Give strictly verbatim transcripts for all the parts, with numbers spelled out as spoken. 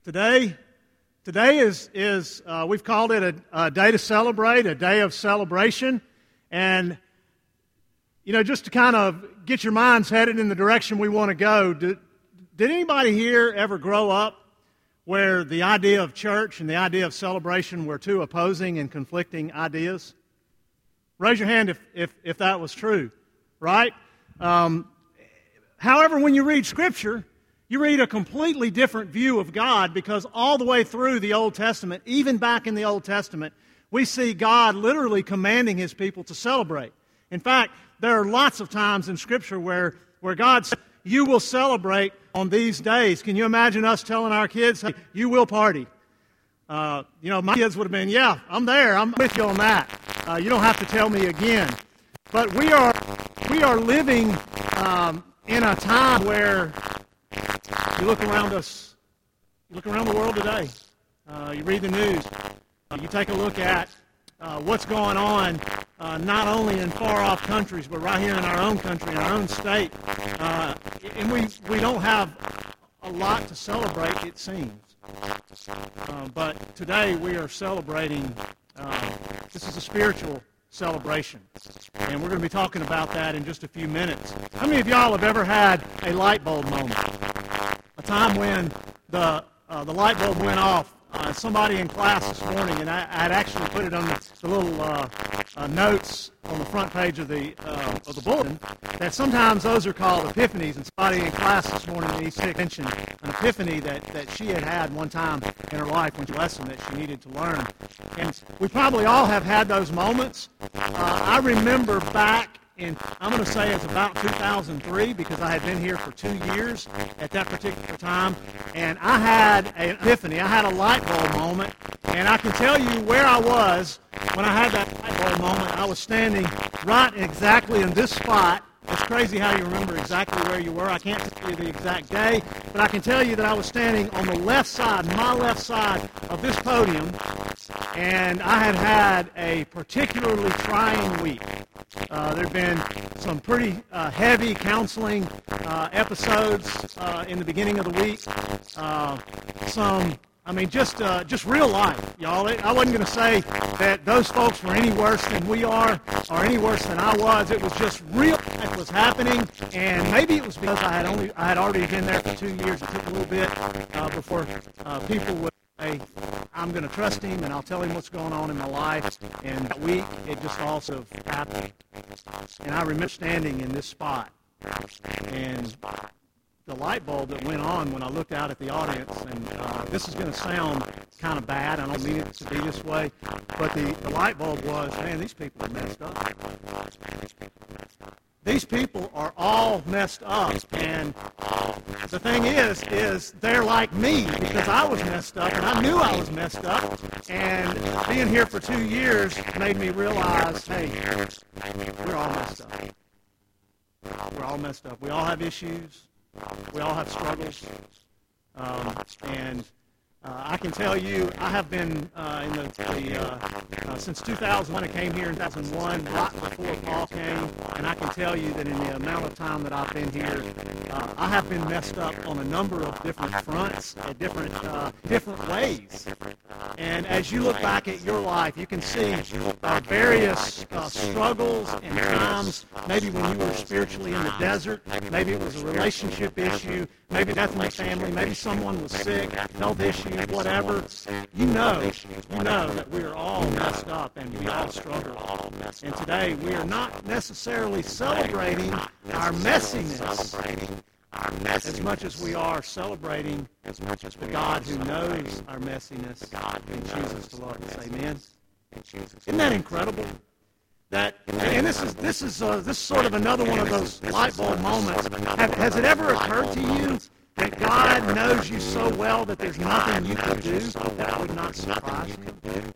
Today, today is, is uh, we've called it a, a day to celebrate, a day of celebration. And, you know, just to kind of get your minds headed in the direction we want to go, did, did anybody here ever grow up where the idea of church and the idea of celebration were two opposing and conflicting ideas? Raise your hand if, if, if that was true, right? Um, however, when you read Scripture, you read a completely different view of God, because all the way through the Old Testament, even back in the Old Testament, we see God literally commanding His people to celebrate. In fact, there are lots of times in Scripture where, where God says, you will celebrate on these days. Can you imagine us telling our kids, hey, you will party? Uh, you know, my kids would have been, yeah, I'm there. I'm with you on that. Uh, you don't have to tell me again. But we are, we are living um, in a time where you look around us, you look around the world today, uh, you read the news, uh, you take a look at uh, what's going on, uh, not only in far-off countries, but right here in our own country, in our own state. Uh, and we, we don't have a lot to celebrate, it seems. Uh, but today we are celebrating, uh, this is a spiritual celebration. And we're going to be talking about that in just a few minutes. How many of y'all have ever had a light bulb moment? A time when the uh, the light bulb went off. Uh, somebody in class this morning, and I had actually put it on the, the little uh, uh, notes on the front page of the uh, of the bulletin, that sometimes those are called epiphanies. And somebody in class this morning in East Six mentioned an epiphany that, that she had had one time in her life, when she lesson that she needed to learn. And we probably all have had those moments. Uh, I remember back in, I'm going to say it's about two thousand three, because I had been here for two years at that particular time, and I had an epiphany. I had a light bulb moment, and I can tell you where I was when I had that light bulb moment. I was standing right exactly in this spot. It's crazy how you remember exactly where you were. I can't tell you the exact day, but I can tell you that I was standing on the left side, my left side of this podium, and I had had a particularly trying week. Uh, there have been some pretty uh, heavy counseling uh, episodes uh, in the beginning of the week. Uh, some, I mean, just uh, just real life, y'all. I wasn't going to say that those folks were any worse than we are or any worse than I was. It was just real life was happening, and maybe it was because I had only I had already been there for two years. It took a little bit uh, before uh, people would say, I'm going to trust him, and I'll tell him what's going on in my life. And that week, it just also happened. And I remember standing in this spot, and the light bulb that went on when I looked out at the audience, and uh, this is going to sound kind of bad. I don't mean it to be this way, but the, the light bulb was, man, these people are messed up. These people are all messed up, and the thing is, is they're like me, because I was messed up, and I knew I was messed up, and being here for two years made me realize, hey, we're all messed up. We're all messed up. We all have issues. We all have struggles. Um, and uh, I can tell you, I have been uh, in the, the uh, uh, since two thousand one. I came here in two thousand one, right before Paul came, and I can tell you that in the amount of time that I've been here, uh, I have been messed up on a number of different fronts, at different uh, different ways. And as you look back at your life, you can see uh, various uh, struggles and times. Maybe when you were spiritually in the desert, maybe it was a relationship issue, maybe death in the family, maybe someone was sick, health issues, whatever. You know, you know that we are all messed up and we all struggle. And today we are not necessarily celebrating our messiness as much as we are celebrating the God who knows our messiness and chooses to love us. Amen. Isn't that incredible? That, and this is this is uh, this is sort of another one of those light bulb moments. Have, has it ever occurred to you that God knows you so well that there's nothing you can do that would not surprise Him?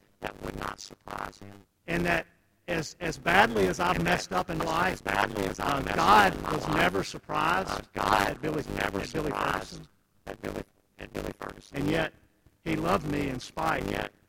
And that as as badly as I've messed up in life, uh, God was never surprised at Billy, at Billy Ferguson. And yet, He loved me in spite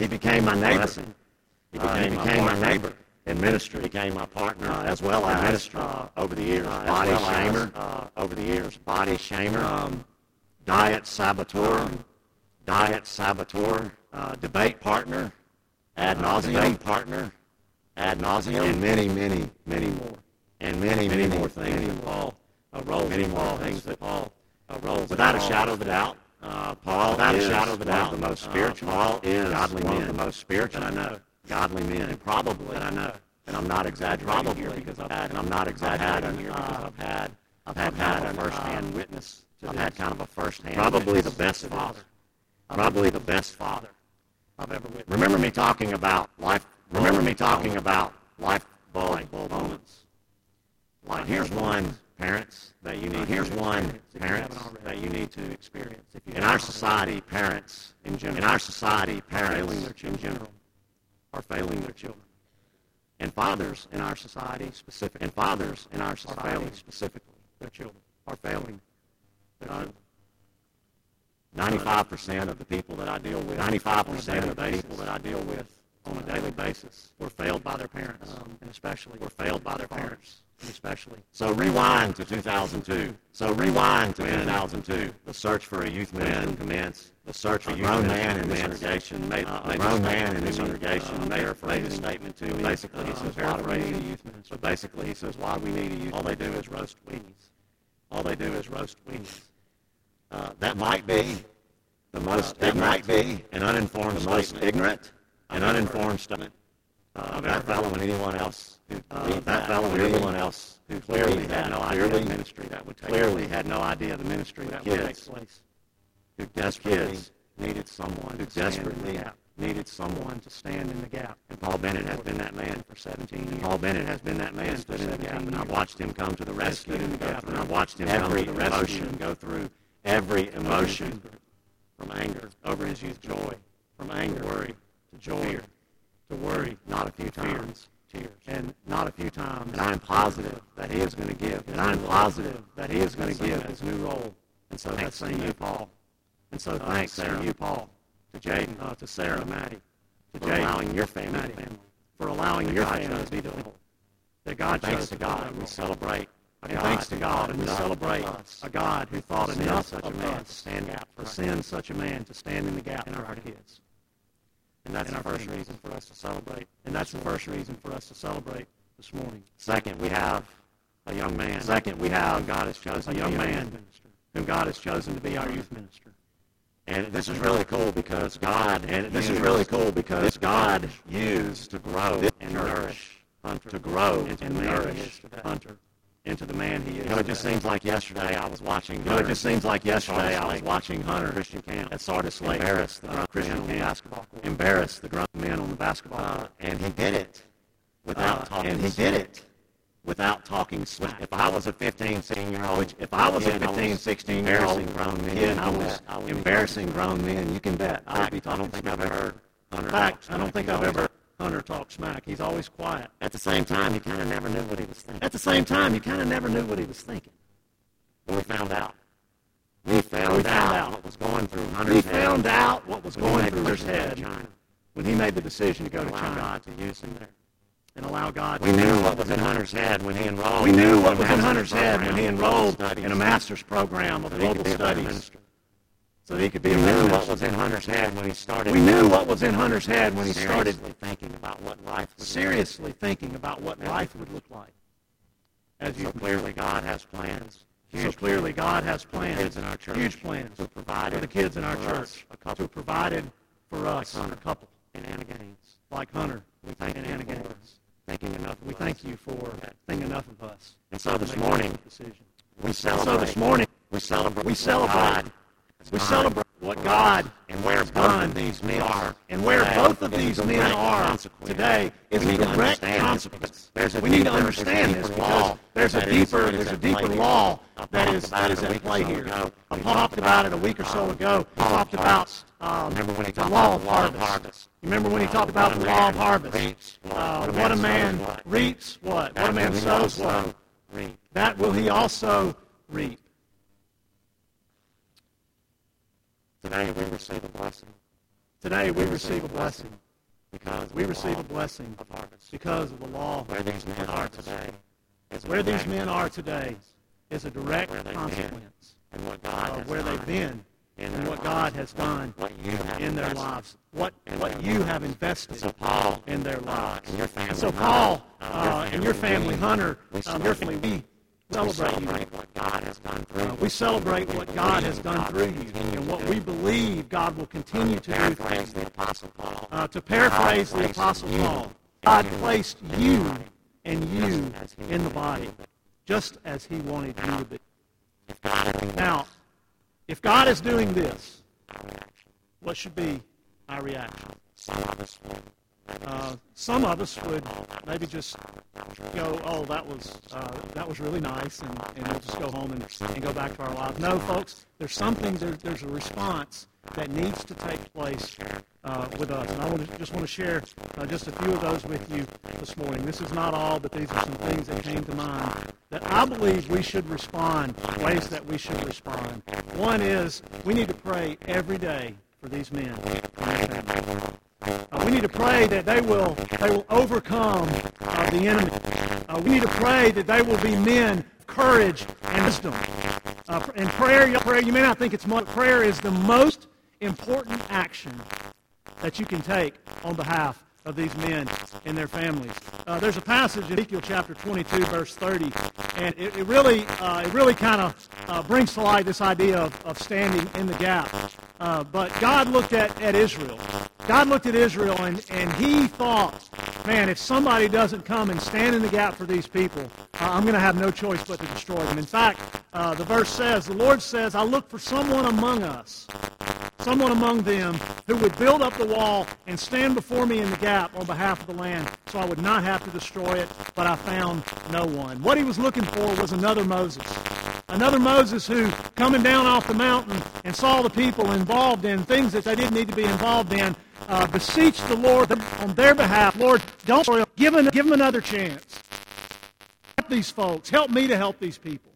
he became my neighbor. blessing. He Uh, became, he my, became my partner neighbor. in ministry, Became my partner uh, as well in as ministry. uh, over the years, Uh, as body well as, shamer, uh, over the years, body shamer, um, diet saboteur, um, diet saboteur, uh, debate partner, ad uh, nauseum, debate partner, ad nauseum, and many, many, many more. and many, many many more things things that Paul, uh, roles many that more Paul things has- that Paul, uh, roles Without that a Paul shadow has- of a doubt, uh, Paul without a is shadow of a one doubt, of the most uh, spiritual, Paul is godly one men of the most spiritual that I know, godly men, and probably, that I know. And I'm and not exaggerating probably here because I've had, and I'm not I've had exaggerating an, here uh, because I've had I've I've had had an, a first-hand um, witness to I've this. had kind of a first-hand Probably witness the best to this. father. Probably the best father. I've ever witnessed. Remember me talking about life. Remember me talking about life bulb moments. Like here's one, parents, that you need. Here's one, parents, that you need to experience. In our society, parents, in general, in our society, parents, in general, are failing their children. And fathers in our society, specific, and fathers in our society, specifically, their children are failing their children. ninety-five percent of the people that I deal with, ninety-five percent of the people that I deal with on a daily basis were failed by their parents, um, and especially were failed by their parents, and especially. So rewind to two thousand two. So rewind to two thousand two. The search for a youth minister commenced. The search for a grown man in this congregation made a grown man in this congregation made a statement to me. Basically, he says, "Why do we need a youth minister?" But basically, he says, "Why do we need a youth?" All they do is roast weenies. All they do is roast weenies. Uh, that might be the most. Uh, that might be an uninformed, the most ignorant, an uninformed statement. Uh, that fellow and anyone else who uh, that fellow and anyone else who clearly had no idea the ministry that would take clearly had no idea the ministry that would take place. Who desperately needed someone who desperately needed someone to stand in the gap. And Paul Bennett has been that man for seventeen years. Paul Bennett has been that man stood in the gap, and I've watched him come to the rescue and go through. And I've watched him come to the rescue and go through every emotion, from anger over his youth, joy, from anger, worry, to joy, to worry, not a few times, tears, and not a few times. And I'm positive that he is going to give. And I'm positive that he is going to give his new role. And so that's to you, Paul. And so thanks to you, Paul, to Jaden, uh, to Sarah, Maddie, to Jaden, for allowing your family, family, for allowing your family to be the that God chose to God. We celebrate. And thanks to God, and we celebrate a God who thought enough such a man to stand out, to send such a man to stand in the gap for our kids. And that's the first reason for us to celebrate. And that's the first reason for us to celebrate this morning. Second, we have a young man. Second, we have God has chosen a young man whom God has chosen to be our youth minister. And this is really cool because God, and this is really cool because God used to grow and nourish, to grow and nourish Hunter into the man he is. You know, it just seems like yesterday I was watching. You know, it just seems like yesterday I was watching Hunter Christian camp at Sardis Lake embarrass the uh, Christian basketball, embarrass the grown men on the basketball, uh, and he did it without uh, talking. And he did it without talking smack. If I was a fifteen, sixteen year old, if I was a fifteen, sixteen year old grown man, I was embarrassing grown men. You can bet. I don't think I've ever heard Hunter. In fact, I don't think I've ever. Hunter talk smack. He's always quiet. At the same time, he kind of never knew what he was thinking. At the same time, he kind of never knew what he was thinking. But we found out. We found, we found out, out what was going through Hunter's we head. We found out what was going through Hunter's head when he made the decision to go to China. God to use him there. And allow God. We knew what was in Hunter's head when he enrolled. We knew what was in Hunter's head when he enrolled in a master's program of global studies. So that he could be. We knew what was in Hunter's head when he started. We knew what was in Hunter's head when he started thinking about what life would seriously thinking about what life would look like. As you so clearly, God has plans. So clearly, God has plans. Kids in our church. Huge plans to provide for the kids in our church. A couple to provided for us. Like a couple and Anna Gaines. Like Hunter we thank and Anna Gaines. Thinking enough. Of we us. Thank you for thinking enough of us. And so this morning, we celebrate. So this morning, we celebrate. We celebrate. We celebrate what God and where both of these men are, and where both of these men are today is a direct consequence. We need to understand this law. There's a deeper, there's a deeper law that is that is at play here. I talked about it a week or so ago. I talked about um, the law of harvest. Remember when he talked about the law of harvest? Uh, what a man reaps, what? What a man sows, what? That will he also reap. Today we receive a blessing. Today we receive a blessing because we receive a blessing of harvest because of the law. Where these men are today, where these men are today, is a direct consequence of where they've been and what God has done in their lives, what what you have invested in their lives. And so Paul uh, and your family, Hunter, um, your family, we. Celebrate, we celebrate what God has done through you. Uh, we celebrate what God has done through you and what we believe God will continue to do through you. Uh, to paraphrase the Apostle Paul, God placed you and you in the body just as he wanted you to be. Now, if God is doing this, what should be our reaction? Some of us would. Uh, some of us would maybe just go, oh, that was uh, that was really nice, and, and we'll just go home and, and go back to our lives. No, folks, there's something, there, there's a response that needs to take place uh, with us. And I want to, just want to share uh, just a few of those with you this morning. This is not all, but these are some things that came to mind that I believe we should respond, ways that we should respond. One is we need to pray every day for these men and their families. Uh, we need to pray that they will they will overcome uh, the enemy. Uh, we need to pray that they will be men of courage and wisdom. Uh, and prayer, prayer, you may not think it's much. Prayer is the most important action that you can take on behalf of these men and their families. Uh, there's a passage in Ezekiel chapter twenty-two, verse thirty, and it, it really uh, it really kind of uh, brings to light this idea of, of standing in the gap. Uh, but God looked at, at Israel. God looked at Israel, and, and he thought, man, if somebody doesn't come and stand in the gap for these people, uh, I'm going to have no choice but to destroy them. In fact, uh, the verse says, the Lord says, I look for someone among us, someone among them who would build up the wall and stand before me in the gap on behalf of the land so I would not have to destroy it, but I found no one. What he was looking for was another Moses. Another Moses who, coming down off the mountain and saw the people involved in things that they didn't need to be involved in, uh, beseeched the Lord on their behalf. Lord, don't destroy them. Give them, give them another chance. Help these folks. Help me to help these people.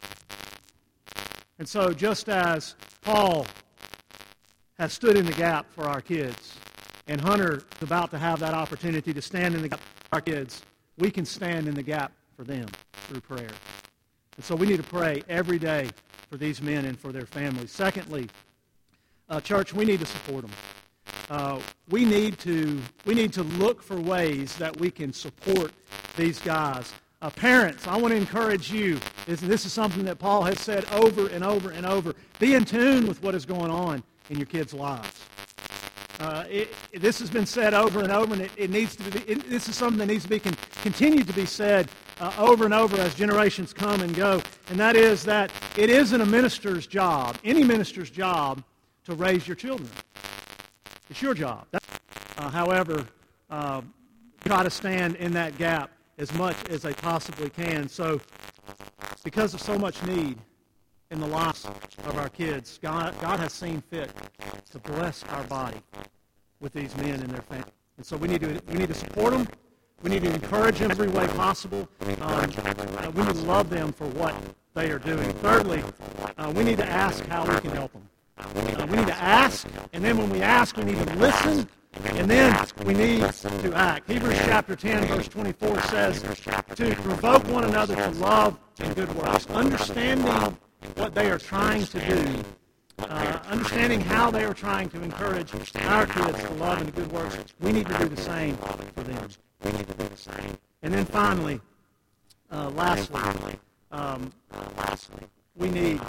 And so just as Paul has stood in the gap for our kids, and Hunter is about to have that opportunity to stand in the gap for our kids, we can stand in the gap for them through prayer. And so we need to pray every day for these men and for their families. Secondly, uh, church, we need to support them. Uh, we need to we need to look for ways that we can support these guys. Uh, parents, I want to encourage you. This, this is something that Paul has said over and over and over. Be in tune with what is going on in your kids' lives. Uh, it, it, this has been said over and over, and it, it needs to be. It, this is something that needs to be con- continued to be said uh, over and over as generations come and go. And that is that it isn't a minister's job, any minister's job, to raise your children. It's your job. Uh, however, uh, try to stand in that gap as much as they possibly can. So, because of so much need in the lives of our kids, God, God has seen fit to bless our body with these men and their families. And so we need to we need to support them. We need to encourage them every way possible. Um, uh, we need to love them for what they are doing. Thirdly, uh, we need to ask how we can help them. Uh, we need to ask, and then when we ask, we need to listen, and then we need to act. Hebrews chapter ten, verse twenty-four says to provoke one another to love and good works, understanding what they are trying to do, uh, understanding how they are trying to encourage our kids to love and good works. We need to do the same for them. We need to do the same. And then finally, uh, lastly, um, we need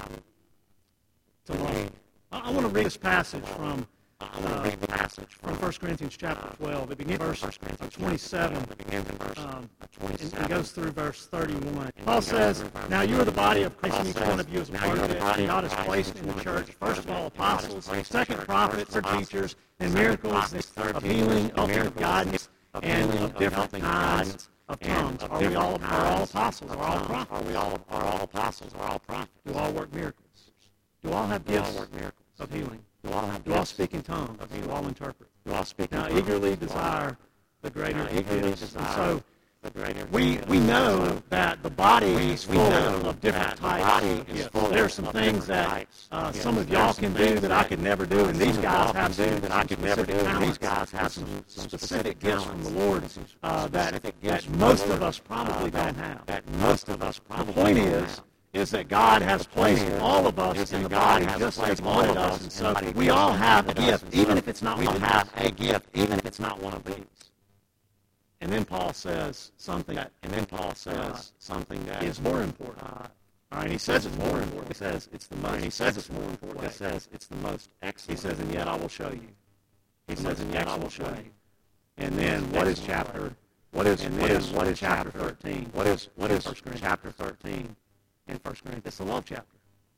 to love. I, I want to read this passage from uh, from First Corinthians chapter twelve. It begins verse twenty-seven, um, and it goes through verse thirty-one. Paul says, "Now you are the body of Christ, and each one of you is a part of it. And God has placed in the church, first of all, apostles, second, prophets, or teachers, and miracles of healing, ultimate guidance, and of different kinds of tongues. Are we all are all apostles? Are all prophets? Are we all are all apostles? Are all prophets? Do all work miracles? Do all have gifts of healing? Do all have Do all speak in tongues? Do all interpret? Do all speak in Now tongues? eagerly desire the greater Now eagerly gifts." And desire so the greater we gifts. we know that the body is we full know of different that the types body of is gifts. full There are some of things different that types uh, of some gifts. of There are y'all some can do things that I that, could never do, and uh, these some of guys y'all have can do some, that I some could never specific do, and talents, these guys have some, some- some some specific specific gifts from the talents, Lord some uh, that, specific that gifts from the most of Lord, us probably uh, don't have. that most of us The probably point don't is, have. is that God has placed is- all of us is in that the God body has just as placed He all wanted of us, us and in so the body we just all as He have a wanted us, gift, and even so if it's not we one of have these. a gift, even if it's not one of these. And then Paul says something that And then Paul says something that is more important. Uh, All right, he says it's more important. He says it's the most. And he says it's more important. He says it's the most excellent. He says, and yet I will show you. He The says, most and yet I will excellent show way. you. And then what is Excellent chapter? way. What is and what then is what is chapter chapter thirteen? What is what is First Corinthians. chapter thirteen? In First Corinthians, it's the love chapter.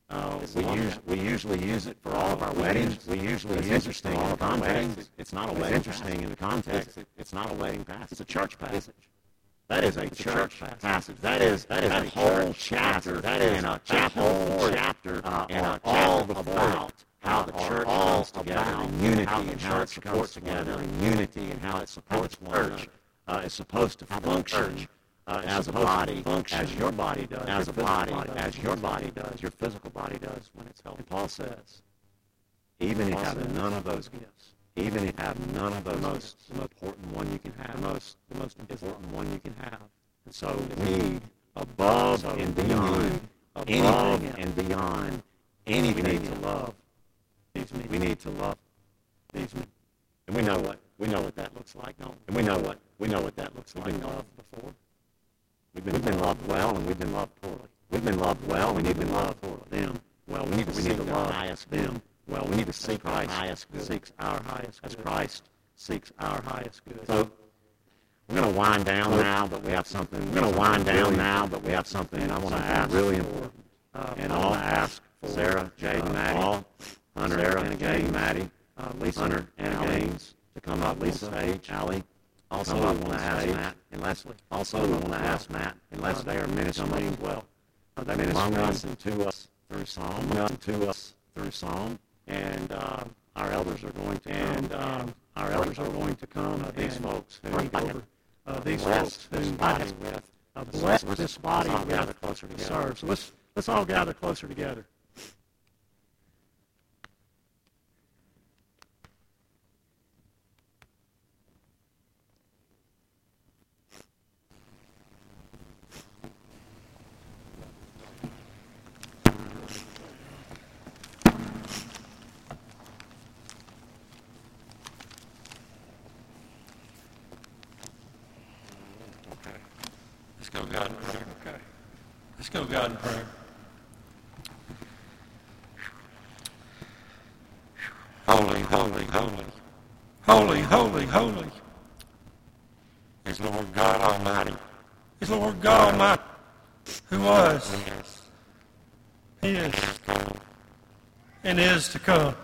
Uh, we, use, we usually use it for all of our weddings. We usually use it for all of our weddings. It's not a wedding interesting in the context. It's not a wedding passage. It's a church passage. That is a church passage. That is that is a whole chapter. That is a whole chapter and all about how the church comes together in unity and how it supports together in unity and how it supports one another. Uh, is supposed to function uh, as a body, as your body does, as a body, as your body does, your physical body does when it's healthy. Paul says, even if you have none of those gifts, even if you have none of those, most, the most important one you can have, the most, the most important one you can have. And so we need above so and beyond, above and beyond anything we need to love these men. We need to love these men. And we know what we know what that looks like, don't we? And we know what we know what that looks like. We've been loved before. We've been, we've been loved well, and we've been loved poorly. We've been loved well, and we've been loved poorly. Them well, we need to we need to love highest them. Well, we need to seek Christ highest good. Seeks our highest good. As Christ seeks our highest good. So we're going to wind down now, but we have something. We're going to wind down now, but we have something. And I want to ask really important. Uh, and I want to ask Sarah, Jade, and Maddie, Paul, Hunter, Sarah, and Jade, Maddie, uh, Lisa, Hunter, and Gaines to come up on stage. Allie. Also, we want to ask Matt and Leslie. Also, we want to ask Matt and Leslie. They are ministering as well. Uh, they minister among us and to us through psalm. And to us through psalm. And uh, our elders are going to and uh, our elders are going to come. Uh, these folks who over uh, these folks who body with uh, bless this body with gather closer together. Serve. So let's let's all gather closer together. Let's go God in prayer. Okay. Let's go God in prayer. Holy, holy, holy. Holy, holy, holy. Is Lord God Almighty. Is Lord God Almighty. Who was. Is. And is to come.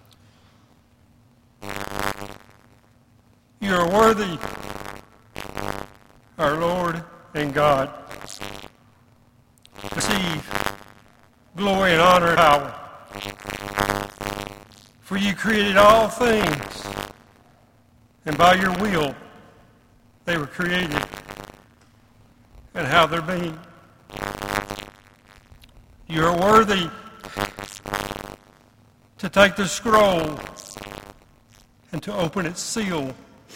You are worthy, our Lord and God. Receive glory and honor and power. For you created all things, and by your will they were created, and how they're being. You are worthy to take the scroll and to open its seal,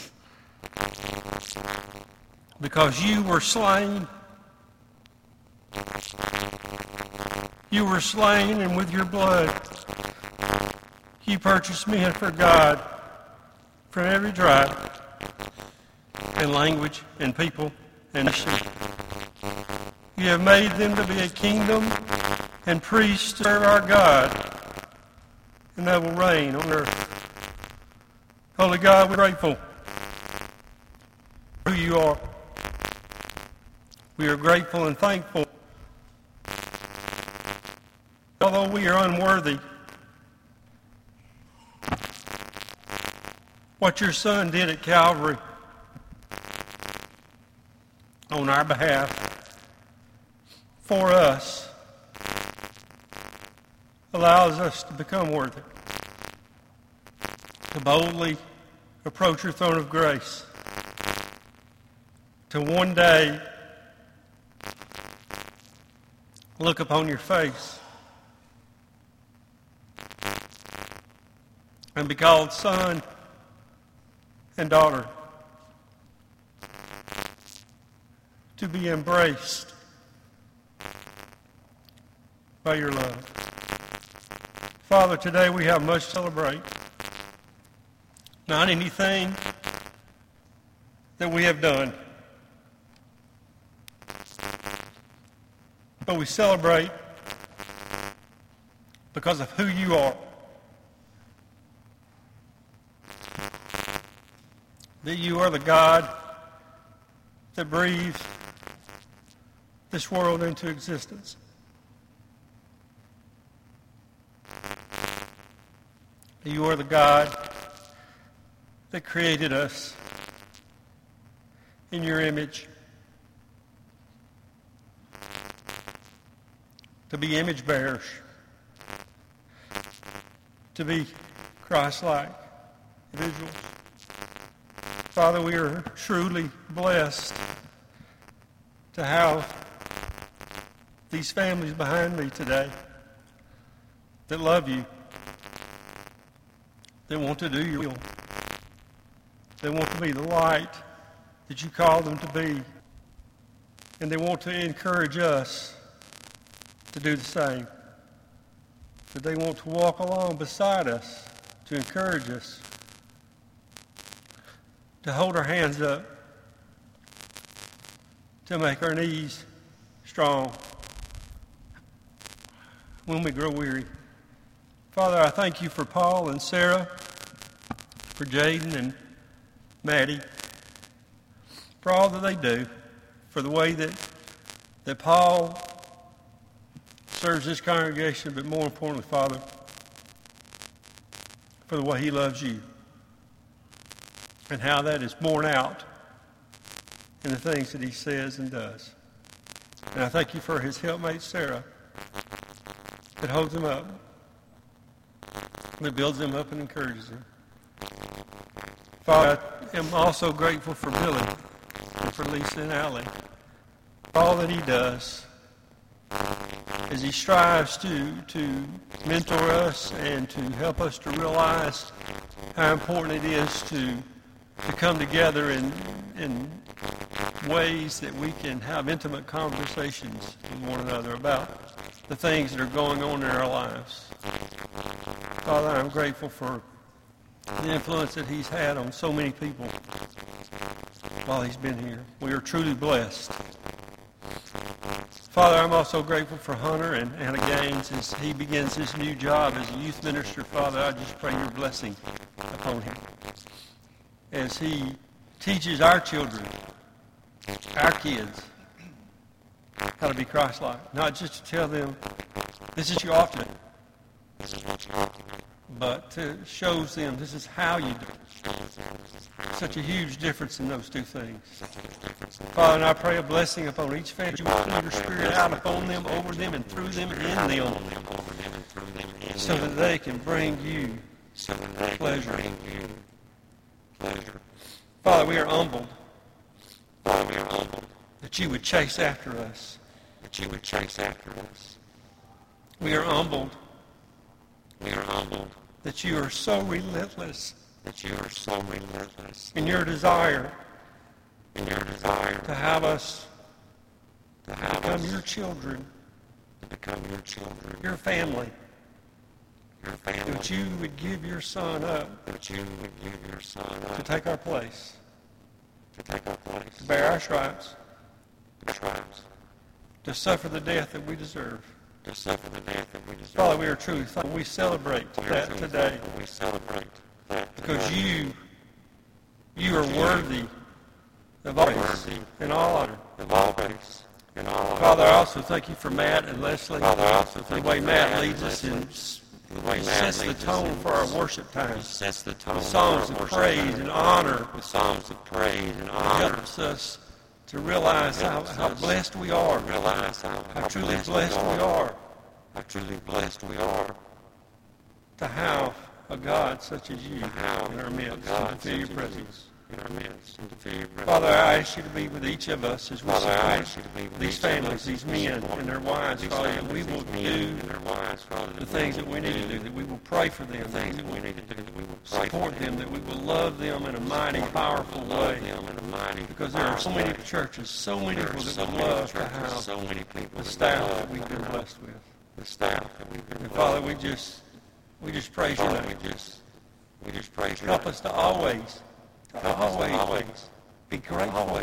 because you were slain. You were slain, and with your blood you purchased men for God from every tribe and language and people and nation. You have made them to be a kingdom and priests to serve our God, and they will reign on earth. Holy God, we're grateful for who you are. We are grateful and thankful. Although we are unworthy, what your Son did at Calvary on our behalf for us allows us to become worthy, to boldly approach your throne of grace, to one day look upon your face and be called son and daughter, to be embraced by your love. Father, today we have much to celebrate. Not anything that we have done, but we celebrate because of who you are. That you are the God that breathed this world into existence. You are the God that created us in your image to be image bearers, to be Christ-like individuals. Father, we are truly blessed to have these families behind me today that love you, that want to do your will, that want to be the light that you call them to be, and they want to encourage us to do the same, that they want to walk along beside us to encourage us, to hold our hands up, to make our knees strong when we grow weary. Father, I thank you for Paul and Sarah, for Jaden and Maddie, for all that they do, for the way that, that Paul serves this congregation, but more importantly, Father, for the way he loves you and how that is borne out in the things that he says and does. And I thank you for his helpmate, Sarah, that holds him up, that builds him up and encourages him. Father, I am also grateful for Billy and for Lisa and Allie, for all that he does as he strives to, to mentor us and to help us to realize how important it is to, to come together in, in ways that we can have intimate conversations with one another about the things that are going on in our lives. Father, I'm grateful for the influence that he's had on so many people while he's been here. We are truly blessed. Father, I'm also grateful for Hunter and Anna Gaines as he begins his new job as a youth minister. Father, I just pray your blessing upon him as he teaches our children, our kids, how to be Christ-like. Not just to tell them, this is your often, but to shows them this is how you do it. Such a huge difference in those two things. Father, and I pray a blessing upon each family. You will pour your Spirit out upon them, over them, and through them, in them, so that they can bring you pleasure. Father, we are humbled that you would chase after us. That you would chase after us. We are humbled. We are humbled that you are so relentless. That you are so relentless in your desire. In your desire to have us to have become us, your children. To become your children. Your family. Your family. That you would give your Son up. That you would give your Son up to take our place. To take our place. To bear our stripes. Our stripes. To suffer the death that we deserve. To suffer the death that we deserve. Father, we are truly thankful. We celebrate that today. We celebrate that today. Because you, you are worthy of all praise and all honor. Of all praise and all honor. Father, I also thank you for Matt and Leslie. Father, I also thank the way Matt leads us in. The way Matt sets the tone for our worship time. Sets the tone. With songs of praise and honor. With songs of praise and honor. Helps us to realize how, how blessed we are. Realize how, how, how truly blessed, blessed we are. How truly blessed we are. To have a God such as you in our midst, to feel your presence. In our midst, and to feel your presence. Father, I ask you to be with each of us as we Father, support these families, these men and their wives, Father, that we will do the things that we need to do, that we will pray for them, the things that we need to do, that we will support them, that we will love them in a mighty, powerful way. Because there are so many churches, so many people that would love to have the staff that we've been blessed with. The staff that we've been blessed with. And Father, we just, we just praise your name. We just, we just praise your name. Help us to always To always, always be grateful.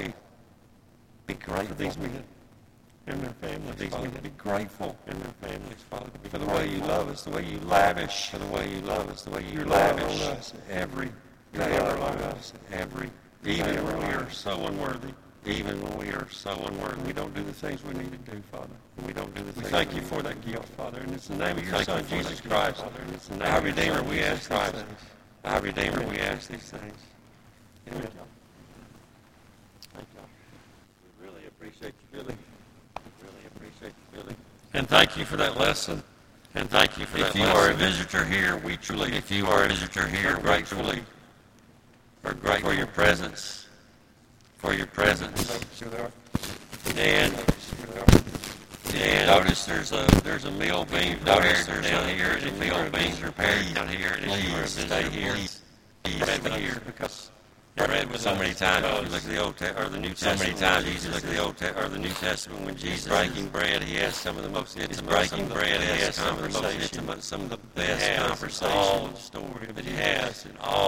Be grateful for these men and their families. These men to be grateful in their families, Father. For the way you love us, the way you lavish. For the way you love us, the way you lavish on us every day of our lives. Every even when we are so unworthy. even when we are so unworthy, we don't do the things we need to do, Father. We don't do the We things. thank you for that gift, Father, and it's in the name of your Thank Son, you for Jesus that gift, Christ. Father, and it's in the name Our of your Redeemer, Son, we Jesus ask these Christ. things. Our Redeemer, we ask these things. Amen. Thank you. We really appreciate you, Billy. We really appreciate you, Billy. And thank you for that lesson. And thank you for that If you lesson. are a visitor here, we truly, If you are a visitor here, are grateful gratefully, are grateful for your presence. for your presence. And And notice there's a there's a meal being notice prepared there's down a, here. there's a If you meal are being prepared down here, and if you are a please visitor, stay here. please, please please stay stay here here. because I read with so many times, if you look at the Old Te- or the New Testament, so many times you look at the Old Te- or the New Testament, when Jesus is breaking bread, he has some of the most intimate, breaking bread, he has some of the most intimate, some of the best conversations, all the story that he has, and all